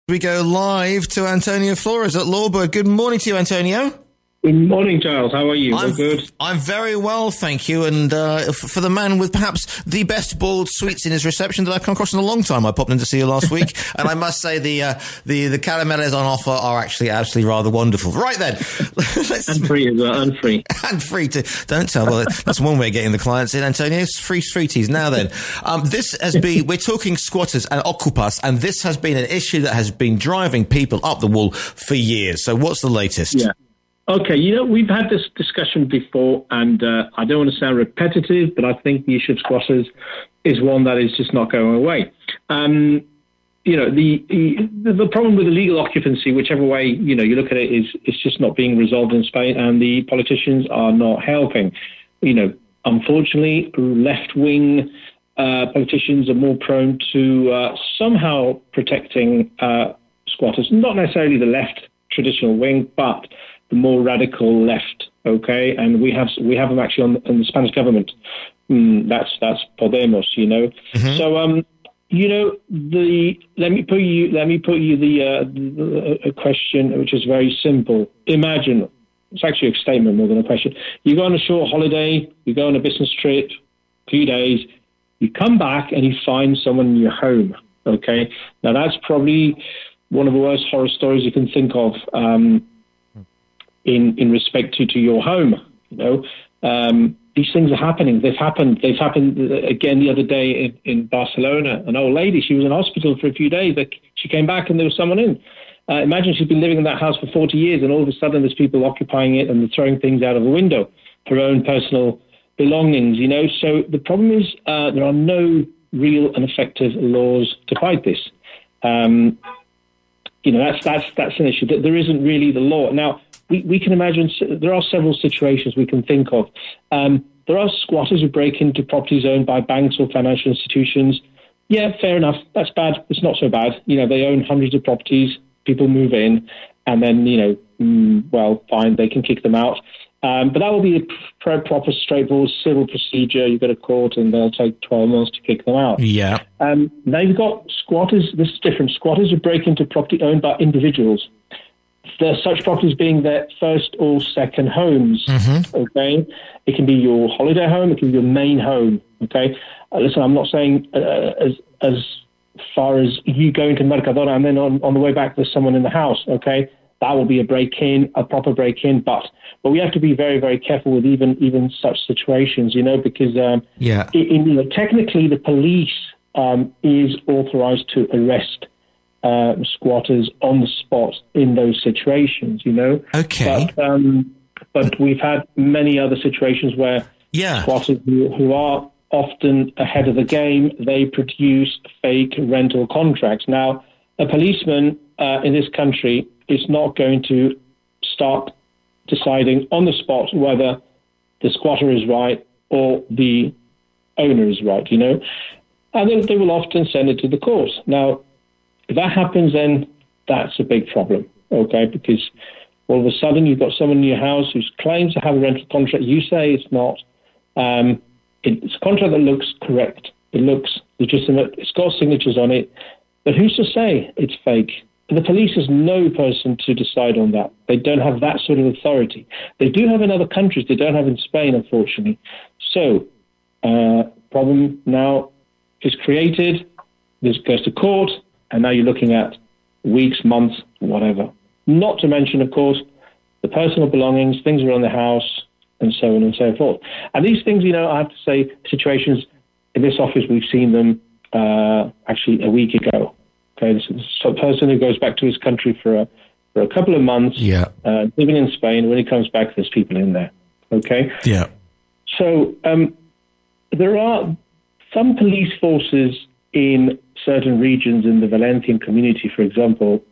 We go live to Antonio Flores at Lawberg. Good morning to you, Antonio. Good morning, Giles. How are you? All good? I'm very well, thank you. And for the man with perhaps the best boiled sweets in his reception that I've come across in a long time, I popped in to see you last week, and I must say the caramelles on offer are actually absolutely rather wonderful. Right then, and free as well, and free, and free too. Don't tell. Well, that's one way of getting the clients in, Antonio. Free sweeties. Now then, this has been. We're talking squatters and occupas, and this has been an issue that has been driving people up the wall for years. So, what's the latest? Yeah. Okay, we've had this discussion before, and I don't want to sound repetitive, but I think the issue of squatters is one that is just not going away. The problem with illegal occupancy, whichever way you look at it, is it's just not being resolved in Spain, and the politicians are not helping. Unfortunately, left-wing politicians are more prone to somehow protecting squatters, not necessarily the left traditional wing, but the more radical left, okay, and we have them actually on the Spanish government. That's Podemos, Mm-hmm. So, let me put you a question which is very simple. Imagine, it's actually a statement more than a question. You go on a short holiday, you go on a business trip, a few days, you come back and you find someone in your home, okay. Now that's probably one of the worst horror stories you can think of. In respect to your home, these things are happening. They've happened again the other day in Barcelona. An old lady, she was in hospital for a few days. She came back and there was someone in. Imagine she's been living in that house for 40 years and all of a sudden there's people occupying it and they're throwing things out of the window, her own personal belongings, So the problem is there are no real and effective laws to fight this. That's an issue. There isn't really the law. Now, we can imagine there are several situations we can think of. There are squatters who break into properties owned by banks or financial institutions. Yeah, fair enough. That's bad. It's not so bad. They own hundreds of properties. People move in and then, fine, they can kick them out. But that will be a proper, straightforward civil procedure. You go to court and they'll take 12 months to kick them out. Yeah. Now you've got squatters. This is different. Squatters who break into property owned by individuals. There are such properties being their first or second homes, mm-hmm. Okay? It can be your holiday home, it can be your main home, okay? Listen, I'm not saying as far as you going to Mercadona and then on the way back there's someone in the house, okay? That will be a break-in, a proper break-in, but we have to be very, very careful with even such situations, because technically the police is authorized to arrest squatters on the spot in those situations, Okay. But we've had many other situations where squatters who are often ahead of the game, they produce fake rental contracts. Now, a policeman in this country is not going to start deciding on the spot whether the squatter is right or the owner is right, And then they will often send it to the court. Now, if that happens, then that's a big problem, okay? Because all of a sudden you've got someone in your house who claims to have a rental contract. You say it's not. It's a contract that looks correct. It looks legitimate. It's got signatures on it. But who's to say it's fake? The police is no person to decide on that. They don't have that sort of authority. They do have in other countries. They don't have in Spain, unfortunately. So, problem now is created. This goes to court. And now you're looking at weeks, months, whatever. Not to mention, of course, the personal belongings, things around the house, and so on and so forth. And these things, I have to say, situations in this office, we've seen them actually a week ago. Okay, this is a person who goes back to his country for a couple of months, living in Spain. When he comes back, there's people in there. Okay? Yeah. So there are some police forces in certain regions in the Valencian community, for example,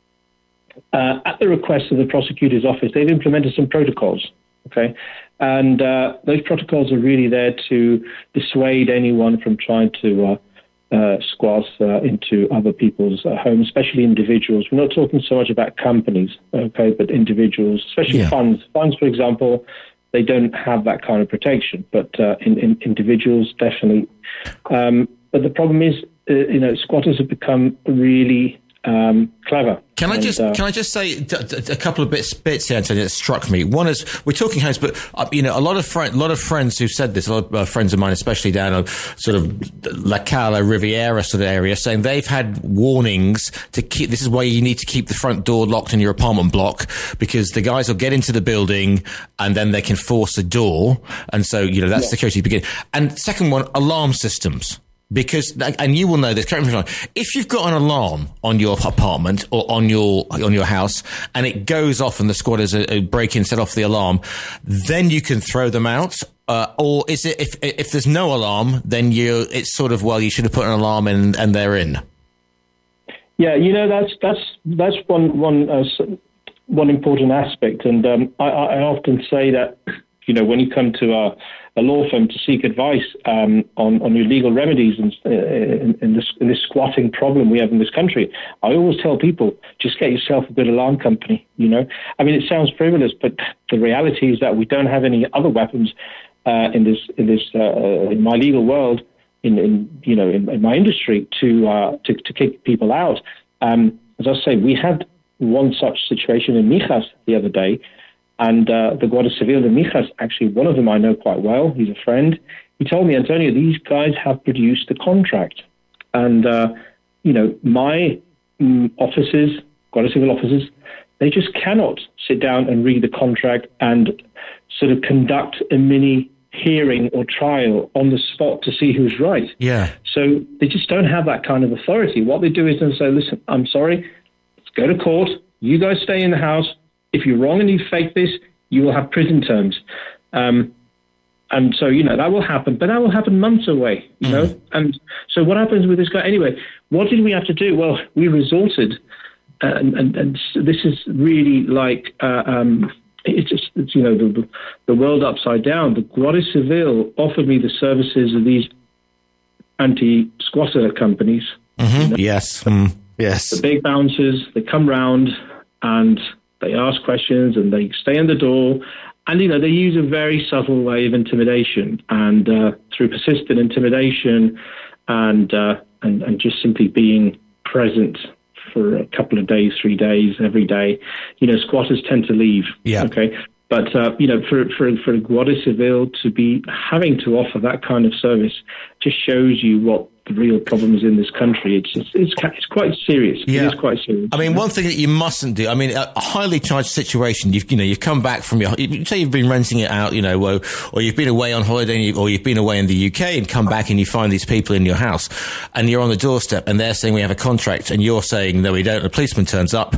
at the request of the prosecutor's office, they've implemented some protocols, okay? And those protocols are really there to dissuade anyone from trying to squat into other people's homes, especially individuals. We're not talking so much about companies, okay, but individuals, especially funds. Funds, for example, they don't have that kind of protection, but in individuals, definitely. But the problem is, squatters have become really clever. Can I just say a couple of bits here, Antonio, that struck me. One is, we're talking homes, but a lot of friends who've said this, a lot of friends of mine, especially down on sort of La Cala, Riviera sort of area, saying they've had warnings to keep. This is why you need to keep the front door locked in your apartment block, because the guys will get into the building and then they can force a door, and so that's security begin. And second one, alarm systems. Because, and you will know this, correct me if I'm wrong, if you've got an alarm on your apartment or on your house and it goes off and the squatters break in, set off the alarm, then you can throw them out. Or is it, if there's no alarm, then it's sort of, well, you should have put an alarm in and they're in? Yeah, that's one important aspect. And I often say that, when you come to a law firm to seek advice on your legal remedies in this squatting problem we have in this country, I always tell people, just get yourself a good alarm company. I mean, it sounds frivolous, but the reality is that we don't have any other weapons in my legal world, in my industry to kick people out. As I say, we had one such situation in Mijas the other day. And the Guardia Civil de Mijas, actually, one of them I know quite well. He's a friend. He told me, Antonio, these guys have produced the contract. And, my officers, Guardia Civil officers, they just cannot sit down and read the contract and sort of conduct a mini hearing or trial on the spot to see who's right. Yeah. So they just don't have that kind of authority. What they do is they say, listen, I'm sorry, let's go to court. You guys stay in the house. If you're wrong and you fake this, you will have prison terms. And so, that will happen, but that will happen months away, And so what happens with this guy? Anyway, what did we have to do? Well, we resorted, and this is really like, it's the world upside down. The Guardia Civil offered me the services of these anti-squatter companies. Mm-hmm. Yes. Yes. The big bouncers, they come round and they ask questions and they stay in the door, and they use a very subtle way of intimidation, and through persistent intimidation and just simply being present for a couple of days, 3 days, every day, squatters tend to leave. Yeah. Okay. But for Guardia Civil to be having to offer that kind of service just shows you what the real problem is in this country. It's quite serious. Yeah. It is quite serious. I mean, one thing that you mustn't do, I mean, a highly charged situation, you've come back from you say you've been renting it out, or you've been away on holiday, or you've been away in the UK and come back and you find these people in your house and you're on the doorstep and they're saying we have a contract and you're saying no, we don't. The policeman turns up,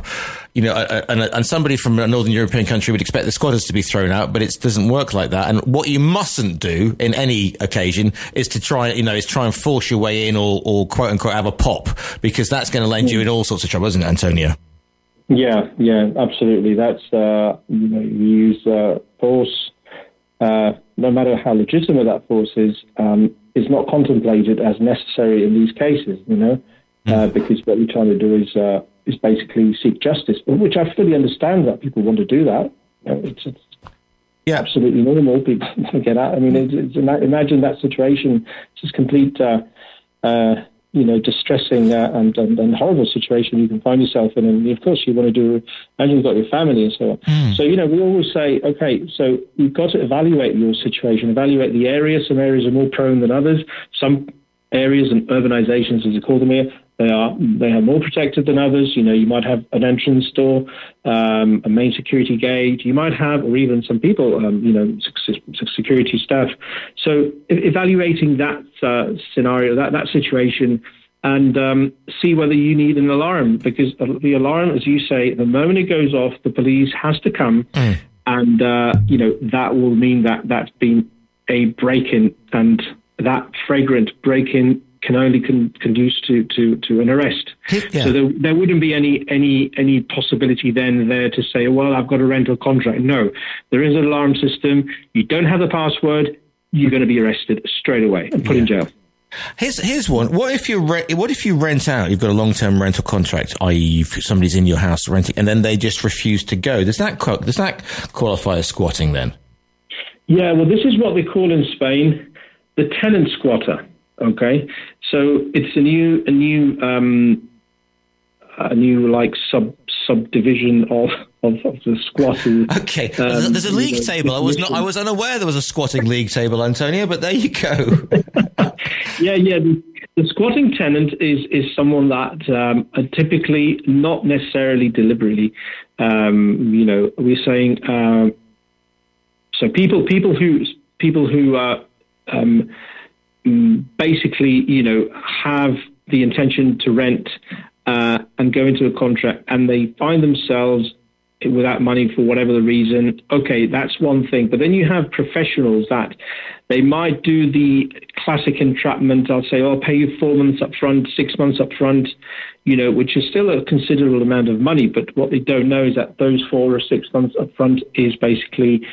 and somebody from a Northern European country would expect the squatters to be thrown out, but it doesn't work like that. And what you mustn't do in any occasion is to try and force your way in or quote unquote have a pop, because that's going to land you in all sorts of trouble, isn't it, Antonio? Yeah, absolutely. That's you use force, no matter how legitimate that force is not contemplated as necessary in these cases. Because what you're trying to do is basically seek justice, which I fully understand that people want to do that. It's absolutely normal. People get out. I mean, imagine that situation. It's just complete, distressing and horrible situation you can find yourself in. And of course, you want to do. Imagine you've got your family and so on. So we always say, okay, so you've got to evaluate your situation, evaluate the area. Some areas are more prone than others. Some areas and urbanizations, as you call them here, they are more protected than others. You might have an entrance door, a main security gate. You might have, or even some people, security staff. So evaluating that scenario, that situation, and see whether you need an alarm, because the alarm, as you say, the moment it goes off, the police has to come, and that will mean that that's been a break-in, and that flagrant break-in can only conduce to an arrest. Yeah. So there wouldn't be any possibility then there to say, well, I've got a rental contract. No, there is an alarm system. You don't have the password, you're going to be arrested straight away and put in jail. Here's one. What if you rent out? You've got a long-term rental contract, i.e., somebody's in your house renting, and then they just refuse to go. Does that qualify as squatting then? Yeah. Well, this is what they call in Spain the tenant squatter. Okay, so it's a new a new like subdivision of the squatters. Okay, there's a league table. I was unaware there was a squatting league table, Antonio. But there you go. Yeah. The squatting tenant is someone that typically, not necessarily deliberately, we're saying. So people who basically, have the intention to rent and go into a contract, and they find themselves without money for whatever the reason. Okay, that's one thing. But then you have professionals that they might do the classic entrapment. I'll say, I'll pay you 4 months up front, 6 months up front, which is still a considerable amount of money. But what they don't know is that those 4 or 6 months up front is basically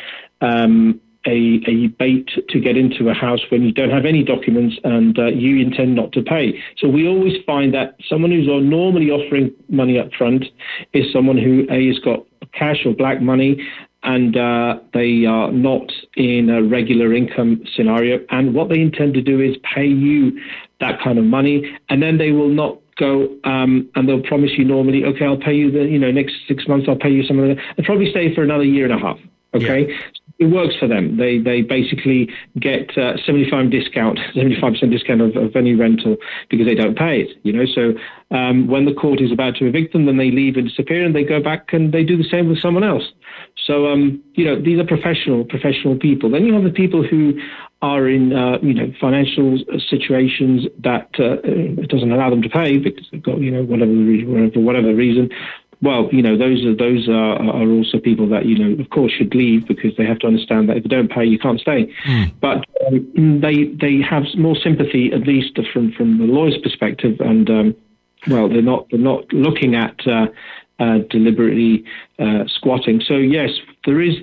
a bait to get into a house when you don't have any documents and you intend not to pay. So we always find that someone who's normally offering money up front is someone who has got cash or black money, and they are not in a regular income scenario. And what they intend to do is pay you that kind of money, and then they will not go and they'll promise you normally, okay, I'll pay you the next 6 months, I'll pay you some of that. They'll probably stay for another year and a half. Okay. Yeah. It works for them. They basically get 75% discount of any rental because they don't pay it. So when the court is about to evict them, then they leave and disappear, and they go back and they do the same with someone else. So these are professional people. Then you have the people who are in financial situations that it doesn't allow them to pay because they've got whatever reason. Well, those are also people that, of course, should leave because they have to understand that if they don't pay, you can't stay. But they have more sympathy, at least from the lawyer's perspective, and they're not looking at deliberately squatting. So yes, there is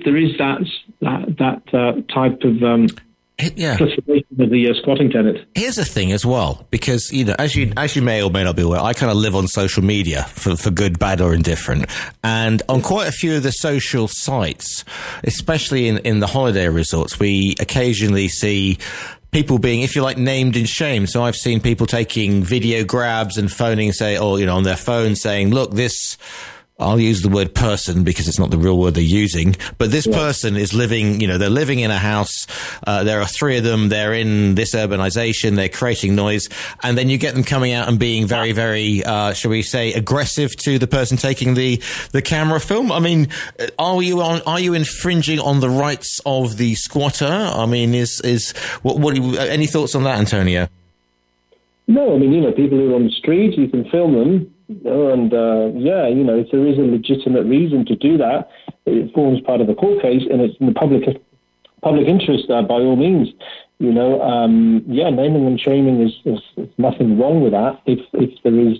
that type of. Of the squatting tenant. Here's the thing as well, because as you may or may not be aware, I kind of live on social media for good, bad, or indifferent, and on quite a few of the social sites, especially in the holiday resorts, we occasionally see people being, if you like, named and shamed. So I've seen people taking video grabs and phoning, on their phone saying, "Look, this." I'll use the word person because it's not the real word they're using, but this person is living, they're living in a house. There are 3 of them. They're in this urbanization. They're creating noise. And then you get them coming out and being very, very, shall we say, aggressive to the person taking the camera film. I mean, are you infringing on the rights of the squatter? I mean, any thoughts on that, Antonio? No, I mean, people who are on the street, you can film them. And if there is a legitimate reason to do that, it forms part of the court case, and it's in the public interest. By all means, naming and shaming is nothing wrong with that. If there is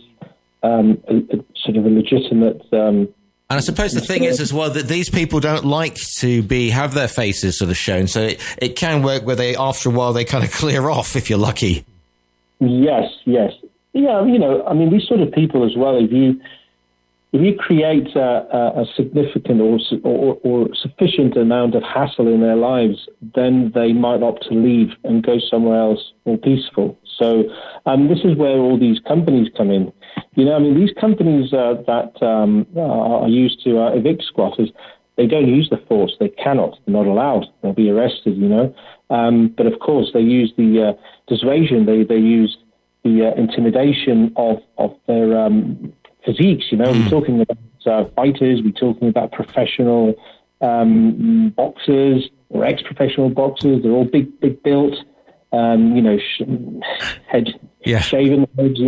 a sort of a legitimate. And I suppose the thing is as well that these people don't like to have their faces sort of shown, so it can work where after a while they kind of clear off if you're lucky. Yes. Yeah, I mean, these sort of people as well, if you create a significant or sufficient amount of hassle in their lives, then they might opt to leave and go somewhere else more peaceful. So this is where all these companies come in. These companies that are used to evict squatters, they don't use the force. They cannot. They're not allowed. They'll be arrested, But of course, they use the dissuasion. They use the intimidation of their physiques. We're talking about fighters. We're talking about professional boxers or ex-professional boxers. They're all big built. Shaven heads.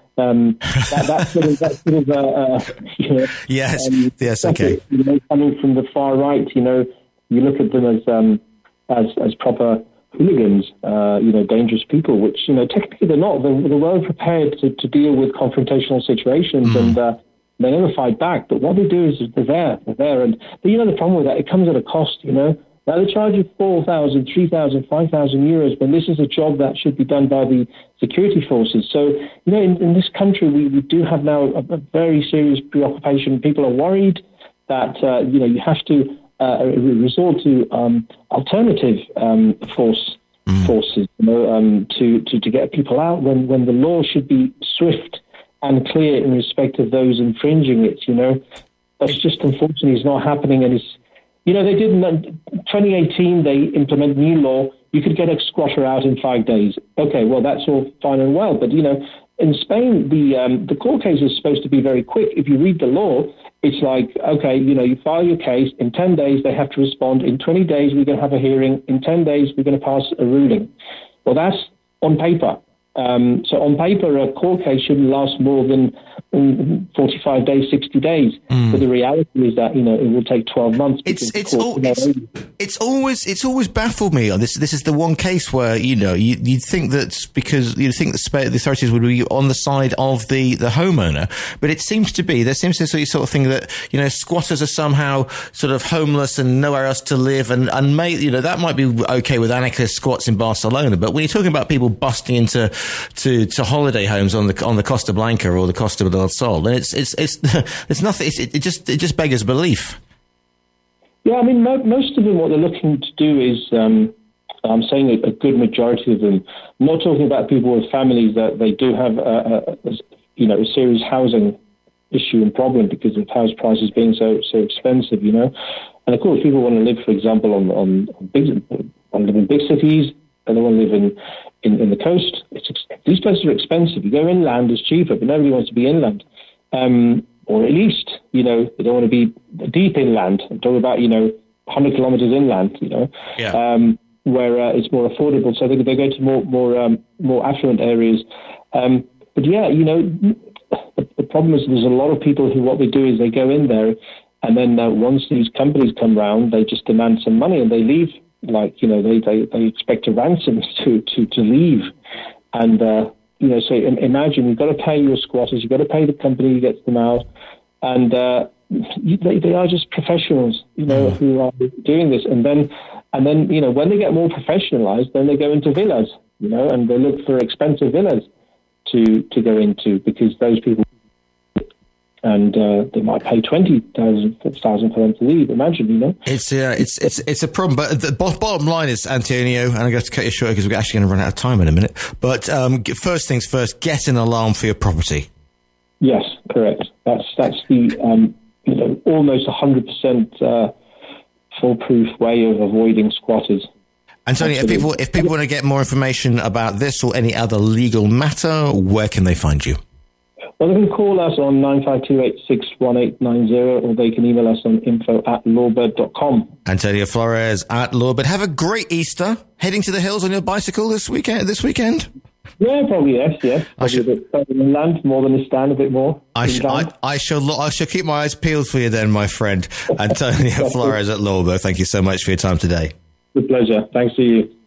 Yes, okay. Coming from the far right, you look at them as proper hooligans, dangerous people, which, technically they're not. They're well prepared to deal with confrontational situations and they never fight back. But what they do is they're there. And but the problem with that, it comes at a cost, Now they charge you 4,000, 3,000, 5,000 euros when this is a job that should be done by the security forces. So, in this country, we do have now a very serious preoccupation. People are worried that, you have to resort to alternative forces, to get people out when the law should be swift and clear in respect of those infringing it, That's just, unfortunately, is not happening. And it's, they didn't, 2018, they implemented new law. You could get a squatter out in 5 days. Okay, well, that's all fine and well. But, in Spain, the court case is supposed to be very quick. If you read the law, it's like, okay, you file your case. In 10 days, they have to respond. In 20 days, we're going to have a hearing. In 10 days, we're going to pass a ruling. Well, that's on paper. So on paper, a court case shouldn't last more than 45 days, 60 days. But the reality is that, it will take 12 months. It's always baffled me. This is the one case where, you'd think that because the authorities would be on the side of the homeowner, but there seems to be sort of thing that, squatters are somehow sort of homeless and nowhere else to live and that might be okay with anarchist squats in Barcelona. But when you're talking about people busting into holiday homes on the Costa Blanca or the Costa del Sol, then it's nothing. It just beggars belief. Yeah, I mean, most of them, what they're looking to do is, I'm saying a good majority of them. I'm not talking about people with families that they do have a serious housing issue and problem because of house prices being so expensive, And of course, people want to live, for example, on big cities, and they want to live in the coast. These places are expensive. You go inland, it's cheaper, but nobody wants to be inland. Or at least, they don't want to be deep inland. I'm talking about, 100 kilometers inland, where it's more affordable. So they go to more affluent areas. But yeah, the problem is there's a lot of people who, what they do is they go in there, and then once these companies come round, they just demand some money and they leave. Like, they expect a ransom to leave. And, so imagine you've got to pay your squatters, you've got to pay the company who gets them out. And they are just professionals, who are doing this. And then, when they get more professionalized, then they go into villas, and they look for expensive villas to go into because those people, and they might pay 20,000 for them to leave. Imagine, It's a problem. But the bottom line is, Antonio, and I'm going to cut you short because we're actually going to run out of time in a minute. But first things first, get an alarm for your property. Yes, correct. That's the almost 100% foolproof way of avoiding squatters. Antonio, if people want to get more information about this or any other legal matter, where can they find you? Well, they can call us on 9528611890, or they can email us on info@lawbird.com. Antonio Flores at Lawbird. Have a great Easter. Heading to the hills on your bicycle this weekend? Yeah, probably yes. Probably a bit further inland, more than a stand, a bit more. I shall keep my eyes peeled for you then, my friend. Antonio Flores at Lawbird. Thank you so much for your time today. With pleasure. Thanks to you.